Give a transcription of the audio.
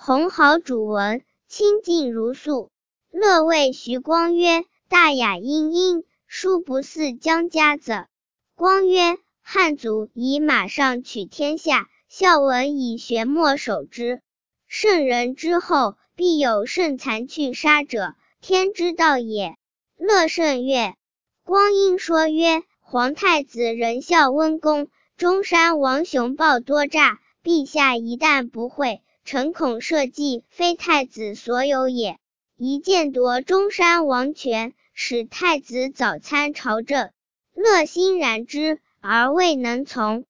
弘豪主文，清静如素。乐谓徐光曰：大雅殷殷，殊不似姜家子。光曰：汉祖以马上取天下，孝文以学墨守之。圣人之后，必有胜残去杀者，天之道也。乐甚悦。光因说曰：皇太子仁孝温公，中山王雄暴多诈，陛下一旦不讳，臣恐社稷非太子所有也。一剑夺中山王权，使太子早参朝政。乐欣然之，而未能从。